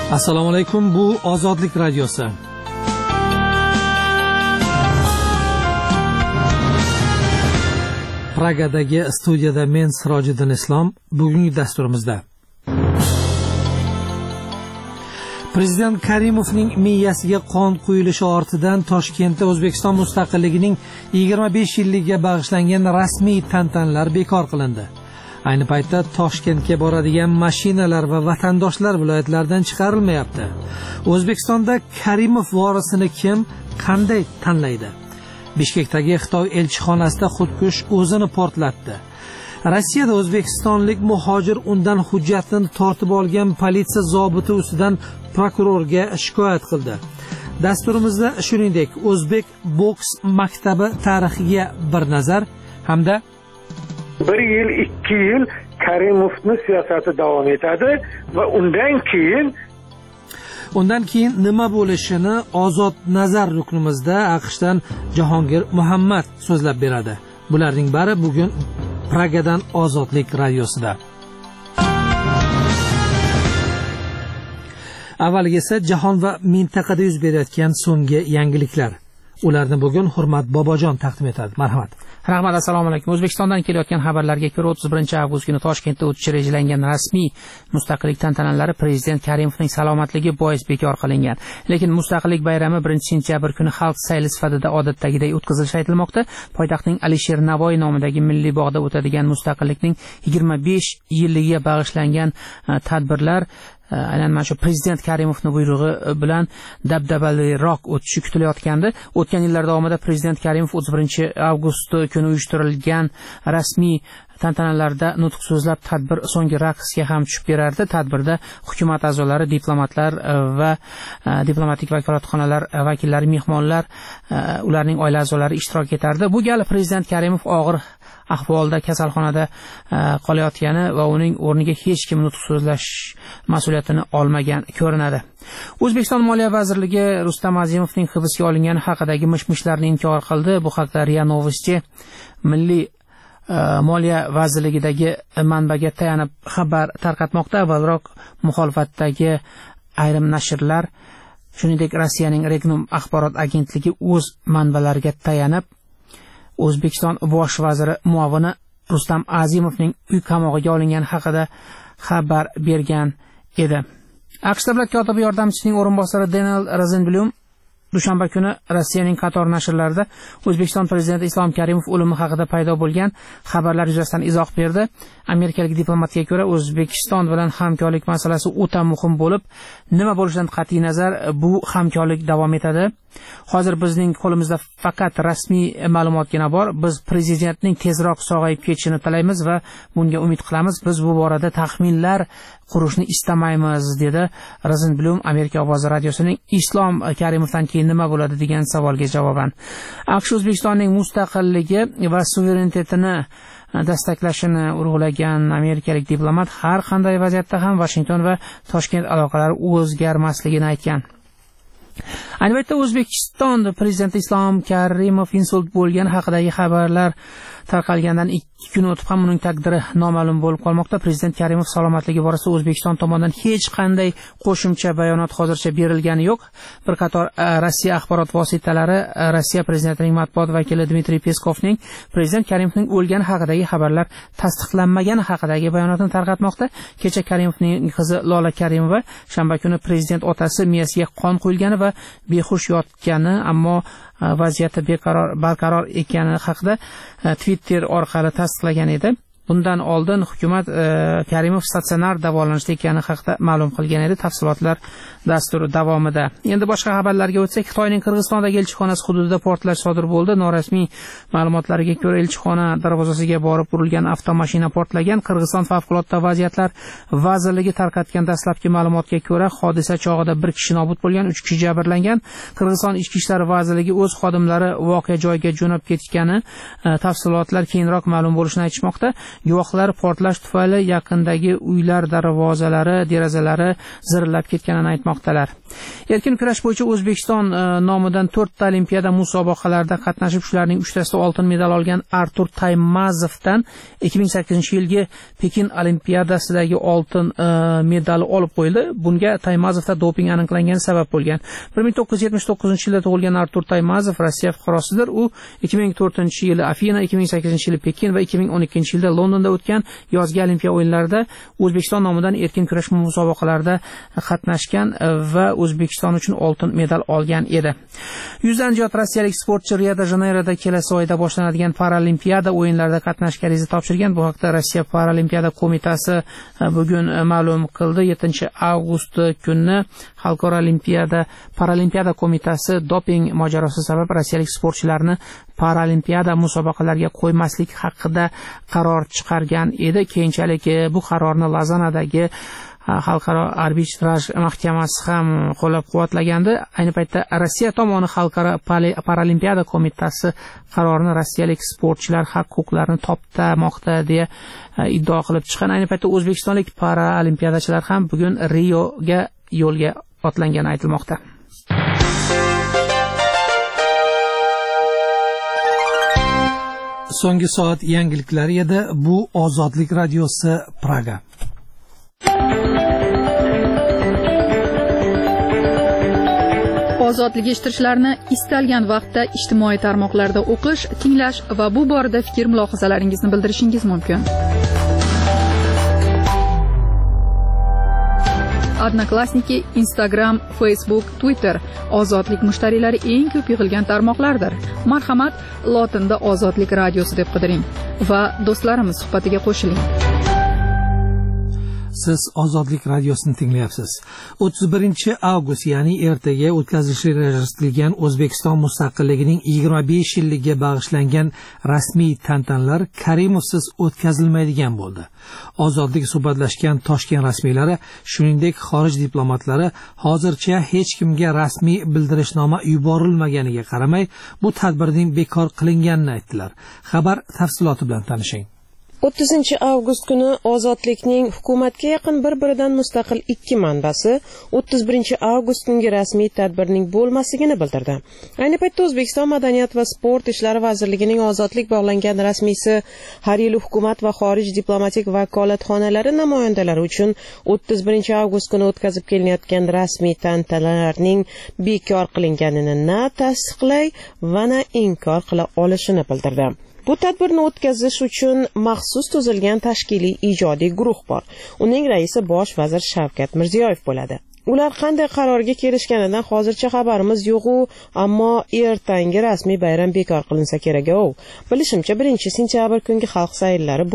Assalomu alaykum, bu Ozodlik radiosi. Pragadagi studiyada men Sirojiddin Islom. Bugungi dasturimizda Prezident Karimovning miyasiga qon quyilishi ortidan Toshkentda O'zbekiston mustaqilligining 25 yilligiga bag'ishlangan rasmiy tantanalar bekor qilindi. Ayni paytda Toshkentga boradigan mashinalar va vatandoshlar viloyatlardan chiqarilmayapti. O'zbekistonda Karimov vorisini kim, qanday tanlaydi? Bishkekdagi Xitoy elchixonasida xudkush o'zini portlatdi. Rossiyada o'zbekistonlik muhojir undan hujjatini tortib olgan politsiya zobiti ustidan prokurorga shikoyat qildi. Dasturimizda shuningdek o'zbek boks maktabi tarixiga bir nazar hamda 1 yil 2 yil Karimovning siyosati davom etadi va undan keyin nima bo'lishini Ozod nazar ruknimizda AQShdan Jahongir Muhammad so'zlab beradi. Bularning bari bugun Pragadan Ozodlik radiosida. Avvaliga esa jahon va mintaqada yuz berayotgan so'nggi yangiliklar. Ularni bugun Hurmat Bobojon taqdim etadi. Marhamat. Rahmat, assalomu alaykum. O'zbekistondan kelayotgan xabarlarga ko'ra 31-avgust kuni Toshkentda o'tishi rejalangan rasmiy mustaqillik tantanalari prezident Karimovning salomatligi bois bekor qilingan. Lekin mustaqillik bayrami 1-sentyabr kuni xalq sayli sifatida odatdagiday o'tkazilishi aytilmoqda. Poytaxtning Alisher Navoiy nomidagi Milliy bog'da o'tadigan mustaqillikning 25 yilligiga bag'ishlangan tadbirlar aynan mana shu prezident Karimovning buyrug'i bilan dabdabaliroq o'tishi kutilayotgandi. O'tgan yillar davomida prezident Karimov 31-avgust kuni uyushtirilgan rasmiy tantanalarda nutq so'zlab, tadbir so'nggi raqsga ham tushib berardi. Tadbirda hukumat a'zolari, diplomatlar va diplomatik vakolatxonalar vakillari, mehmonlar, ularning oila a'zolari ishtirok etardi. Bu gal prezident Karimov og'ir ahvolda kasalxonada qolayotgani va uning o'rniga hech kim nutq so'zlash mas'uliyatini olmagan ko'rinadi. O'zbekiston Moliya vazirligi Rustam Azimovning hibsga olingani haqidagi mish-mishlarni inkor qildi. Bu haqda RIA Novosti Milliy Moliya vazirligidagi manbaga tayanib xabar tarqatmoqda. Avvalroq muxolifatdagi ayrim nashrlar, shuningdek Rossiyaning Regnum axborot agentligi o'z manbalariga tayanib O'zbekiston bosh vaziri muavini Rustam Azimovning uy qamog'iga olingani haqida xabar bergan edi. AQSh davlat kotibi yordamchisining o'rinbosari Donald Rosenblum dushanba kuni Rossiyaning qator nashrlarida O'zbekiston prezidenti Islom Karimov o'limi haqida paydo bo'lgan xabarlar yuzasidan izoh berdi. Amerikalik diplomatga ko'ra O'zbekiston bilan hamkorlik masalasi o'ta muhim bo'lib, nima bo'lishidan qat'iy nazar bu hamkorlik davom etadi. Hozir bizning qo'limizda faqat rasmiy ma'lumotgina bor. Biz prezidentning tezroq sog'ayib ketishini tilaymiz va bunga umid qilamiz. Biz bu borada taxminlar qurishni istamaymiz, dedi Rosenblum Amerika ovozi radiosining Islom Karimovdan keyin nima bo'ladi degan savolga javoban. AQSh O'zbekistonning mustaqilligi va suverenitetini dastaklashini urg'ulagan amerikalik diplomat har qanday vaziyatda ham Washington va Toshkent aloqalari o'zgarmasligini aytgan. Ayni paytda O'zbekiston prezidenti Islom Karimov insult bo'lgani haqidagi xabarlar tarqalgandan 2 kun o'tib ham uning taqdiri noma'lum bo'lib qolmoqda. Prezident Karimov salomatligi borasida O'zbekiston tomonidan hech qanday qo'shimcha bayonot hozircha berilgani yo'q. Bir qator Rossiya axborot vositalari Rossiya prezidentining matbuot vakili Dmitriy Peskovning prezident Karimovning o'lgani haqidagi xabarlar tasdiqlanmagani haqidagi bayonotni tarqatmoqda. Kecha Karimovning qizi Lola Karimova shanba kuni prezident otasi miyasiga qon quyilgani va behush yotgani, ammo vaziyati barqaror ekani haqida Twitter orqali tasdiqlagan edi. Bundan oldin hukumat Karimov statsionar davolanishda ekani haqida ma'lum qilgan edi. Tafsilotlar dasturi davomida. Endi boshqa xabarlarga o'tsak, Xitoyning Qirg'izistondagi elchixonasi hududida portlash sodir bo'ldi. Norasmiy ma'lumotlarga ko'ra, elchixona darvozasiga borib urilgan avtomashina portlagan. Qirg'iziston favqulodda vaziyatlar vazirligi tarqatgan dastlabki ma'lumotga ko'ra, hodisa chog'ida 1 kishi nobud bo'lgan, 3 kishi jabrlangan. Qirg'iziston Ichki ishlar vazirligi o'z xodimlari voqea joyiga jo'nab ketgani, tafsilotlar keyinroq ma'lum bo'lishini aytishmoqda. Guvohlar portlash tufayli yaqindagi uylar darvozalari, derazalari zirillab ketganini aytmoqdalar. Erkin kurash bo'yicha O'zbekiston nomidan 4 ta olimpiada musobaqalarida qatnashib, shularning 3 tasida oltin medal olgan Artur Taymazovdan 2008-yilgi Pekin olimpiadasidagi oltin medali olib qo'yildi. Bunga Taymazovda doping aniqlangani sabab bo'lgan. 1979-yilda tug'ilgan Artur Taymazov Rossiya fuqarosidir. U 2004-yili Afina, 2008-yili Pekin va 2012-yilda Londonda o'tgan yozgi olimpiya o'yinlarida O'zbekiston nomidan erkin kurash musobaqalarida qatnashgan va O'zbekiston uchun oltin medal olgan edi. 100 dan ziyod rossiyalik sportchi Rio-de-Janeyroda kelasi oyda boshlanadigan Paralimpiada o'yinlarida qatnashga ariza topshirgan. Bu haqda Rossiya Paralimpiada qo'mitasi bugun ma'lum qildi. 7-avgust kuni Xalqaro Paralimpiada qo'mitasi doping mojarosi sabab rossiyalik sportchilarni Paralimpiada musobaqalariga qo'ymaslik haqida qaror chiqargan edi. Keyinchalik bu qarorni Lozannadagi Xalqaro arbitraj mahkamasi ham qo'llab-quvvatlagandi. Ayni paytda Rossiya tomoni Xalqaro Paralimpiada qo'mitasi qarorini rossiyalik sportchilar haq-huquqlarini toptamoqda deya iddao qilib chiqqan. Ayni paytda o'zbekistonlik paralimpiadachilar ham bugun Rioga yo'lga otlangani aytilmoqda. So'nggi soat yangiliklari edi. Bu Ozodlik radiosi Praga. Ozodlik eshittirishlarni istalgan vaqtda ijtimoiy tarmoqlarda o'qish, tinglash va bu borada fikr-mulohazalaringizni bildirishingiz mumkin. Odnoklassniki, Instagram, Facebook, Twitter ozodlik mushtariylari eng ko'p yig'ilgan tarmoqlardir. Marhamat, lotinda Ozodlik radiosi deb qidiring va do'stlarimiz suhbatiga qo'shiling. Siz Ozodlik radiosini tinglayapsiz. 31-avgust, ya'ni ertaga o'tkazilishi rejalashtirilgan O'zbekiston mustaqilligining 25 yilligiga bag'ishlangan rasmiy tantanalar Karimovsiz o'tkazilmaydigan bo'ldi. Ozodlik suhbatlashgan Toshkent rasmiylari, shuningdek xorij diplomatlari hozircha hech kimga rasmiy bildirishnoma yuborilmaganiga qaramay, bu tadbirning bekor qilinganini aytdilar. Xabar tafsiloti bilan tanishing. 30-avgust kuni Ozodlikning hukumatga yaqin bir-biridan mustaqil 2 manbasi 31-avgust kungi rasmiy tadbirning bo'lmasligini bildirdi. Ayni paytda O'zbekiston Madaniyat va sport ishlari vazirligining ozodlik bog'langan rasmiysi har yil hukumat va xorij diplomatik vakolatxonalari namoyandalari uchun 31-avgust kuni o'tkazib kelinayotgan rasmiy tantanalarning bekor qilinganini na tasdiqlay va na inkor qila olishini bildirdi. Bu tadbirni o'tkazish uchun maxsus tuzilgan tashkiliy ijodiy guruh bor. Uning raisi bosh vazir Shavkat Mirziyoyev bo'ladi. Ular qanday qarorga kelishganidan hozircha xabarimiz yo'q, ammo ertangi rasmiy bayram bekor qilinsa kerak. Bilishimcha 1-sentyabr kungi xalq sayllari